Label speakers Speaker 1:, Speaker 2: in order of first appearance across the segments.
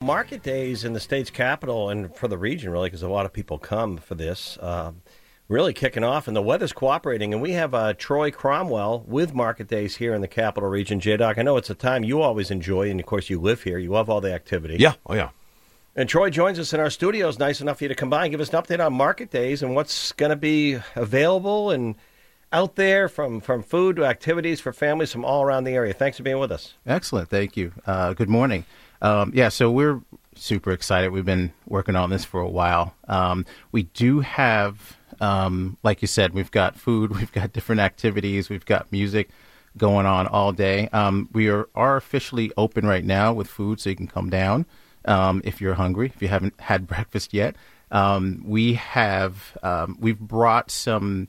Speaker 1: Market Days in the state's capital and for the region, really, because a lot of people come for this, really kicking off, and the weather's cooperating. And we have Troy Cromwell with Market Days here in the capital region. J-Doc, I know it's a time you always enjoy, and, of course, you live here. You love all the activity.
Speaker 2: Yeah, oh, yeah.
Speaker 1: And Troy joins us in our studios. Nice enough for you to come by and give us an update on Market Days and what's going to be available and out there from food to activities for families from all around the area. Thanks for being with us.
Speaker 3: Excellent. Thank you. Good morning. So we're super excited. We've been working on this for a while. We do have, like you said, we've got food, we've got different activities, we've got music going on all day. We are officially open right now with food, so you can come down if you're hungry, if you haven't had breakfast yet. We've brought some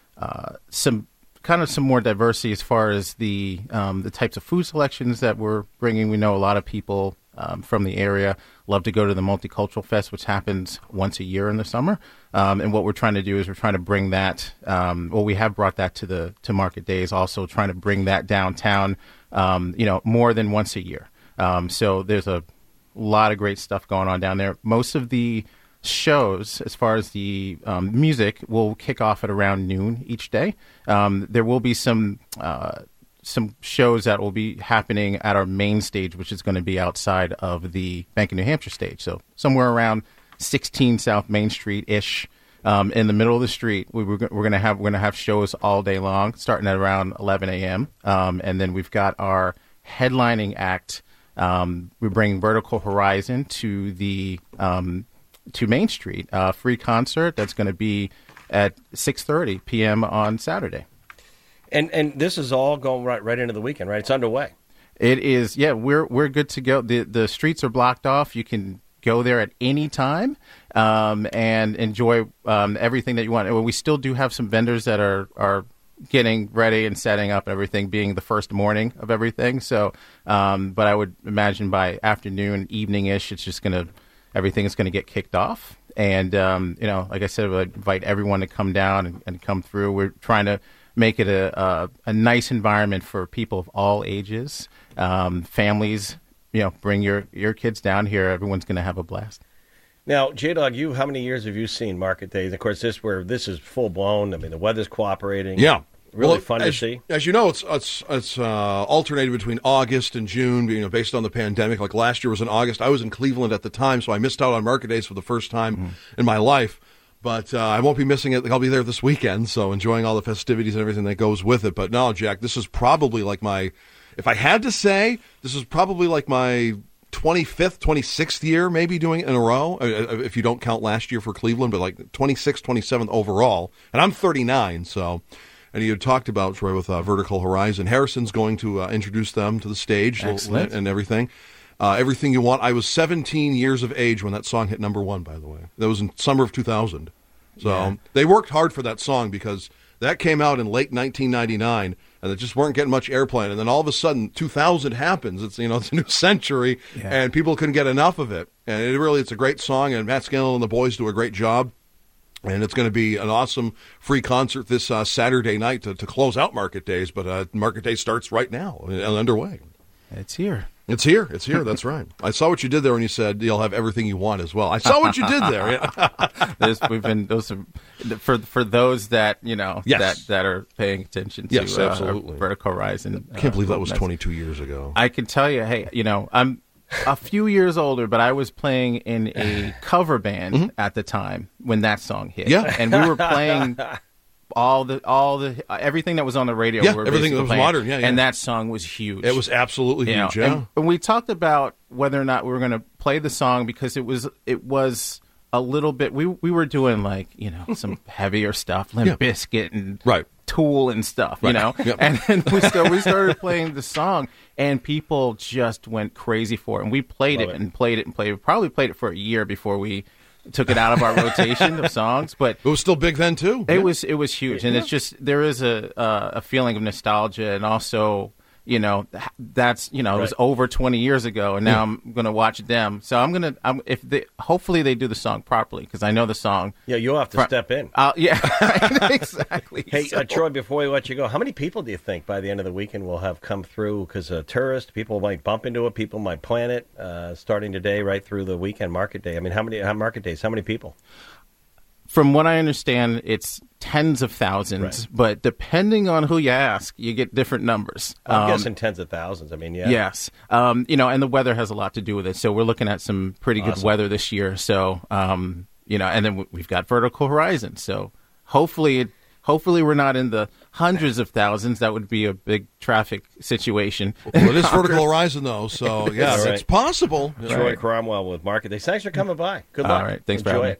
Speaker 3: more diversity as far as the types of food selections that we're bringing. We know a lot of people from the area love to go to the Multicultural Fest, which happens once a year in the summer. And what we're trying to do is we're trying to bring that. We have brought that to Market Days, also trying to bring that downtown. More than once a year. So there's a lot of great stuff going on down there. Most of the shows, as far as the music, will kick off at around noon each day. There will be some shows that will be happening at our main stage, which is going to be outside of the Bank of New Hampshire stage. So somewhere around 16 South Main Street-ish, in the middle of the street. We're going to have shows all day long, starting at around 11 a.m. And then we've got our headlining act. We're bringing Vertical Horizon to the to Main Street, free concert that's going to be at 6:30 p.m. on Saturday.
Speaker 1: And this is all going right into the weekend, right? It's underway.
Speaker 3: It is, yeah. We're good to go. The streets are blocked off. You can go there at any time and enjoy everything that you want. We still do have some vendors that are getting ready and setting up and everything, being the first morning of everything. So, but I would imagine by afternoon, evening-ish, everything is going to get kicked off. And, like I said, I would invite everyone to come down and come through. We're trying to make it a nice environment for people of all ages, families. Bring your kids down here. Everyone's going to have a blast.
Speaker 1: Now, J-Dog, how many years have you seen Market Days? Of course, this is full-blown. I mean, the weather's cooperating.
Speaker 2: Yeah.
Speaker 1: Really fun to see.
Speaker 2: As you know, it's alternated between August and June, based on the pandemic. Like last year was in August. I was in Cleveland at the time, so I missed out on Market Days for the first time in my life. But I won't be missing it. I'll be there this weekend, so enjoying all the festivities and everything that goes with it. But no, Jack, this is probably like if I had to say, this is probably like my 25th, 26th year maybe doing it in a row, if you don't count last year for Cleveland, but like 26th, 27th overall. And I'm 39, so... And you had talked about, Troy, with Vertical Horizon. Harrison's going to introduce them to the stage.
Speaker 3: Excellent.
Speaker 2: And everything. Everything You Want. I was 17 years of age when that song hit number one, by the way. That was in summer of 2000. So They worked hard for that song because that came out in late 1999, and it just weren't getting much airplay. And then all of a sudden, 2000 happens. It's it's a new century, and people couldn't get enough of it. And it's a great song, and Matt Scanlon and the boys do a great job. And it's going to be an awesome free concert this Saturday night to close out Market Days. But Market Day starts right now and underway.
Speaker 3: It's here.
Speaker 2: It's here. That's right. I saw what you did there when you said you'll have everything you want as well. I saw what you did there.
Speaker 3: For those that
Speaker 2: Yes.
Speaker 3: that are paying attention to
Speaker 2: absolutely.
Speaker 3: Vertical Horizon.
Speaker 2: I can't believe that was 22 years ago.
Speaker 3: I can tell you, hey, I'm a few years older, but I was playing in a cover band at the time when that song hit.
Speaker 2: Yeah.
Speaker 3: And we were playing all the everything that was on the radio.
Speaker 2: Yeah,
Speaker 3: we were
Speaker 2: everything that was
Speaker 3: playing,
Speaker 2: modern. Yeah.
Speaker 3: And that song was huge.
Speaker 2: It was absolutely huge. Yeah.
Speaker 3: And we talked about whether or not we were going to play the song because it was a little bit. We were doing some heavier stuff, Limp Bizkit and Tool and stuff,
Speaker 2: Yep.
Speaker 3: And then we started playing the song, and people just went crazy for it. And we played it and played it and played it. Probably played it for a year before we took it out of our rotation of songs. But
Speaker 2: it was still big then too.
Speaker 3: It was huge, and it's just there is a feeling of nostalgia, and also that's it was over 20 years ago, and now I'm going to watch them. So hopefully they do the song properly, because I know the song.
Speaker 1: Yeah, you'll have to step in.
Speaker 3: Exactly.
Speaker 1: Hey, Troy, before we let you go, how many people do you think by the end of the weekend will have come through? Because tourists, people might bump into it, people might plan it, starting today right through the weekend market day. I mean, how many people?
Speaker 3: From what I understand, it's tens of thousands, but depending on who you ask, you get different numbers.
Speaker 1: I'm guessing tens of thousands. I mean, yeah.
Speaker 3: Yes. And the weather has a lot to do with it. So we're looking at some pretty good weather this year. So, and then we've got Vertical Horizon. So hopefully we're not in the hundreds of thousands. That would be a big traffic situation.
Speaker 2: Well, it is Vertical Horizon, though. So, yeah, it's possible.
Speaker 1: Troy Cromwell with Market Day. Thanks for coming by. Good luck.
Speaker 3: All right. Thanks
Speaker 1: Enjoy
Speaker 3: for having me.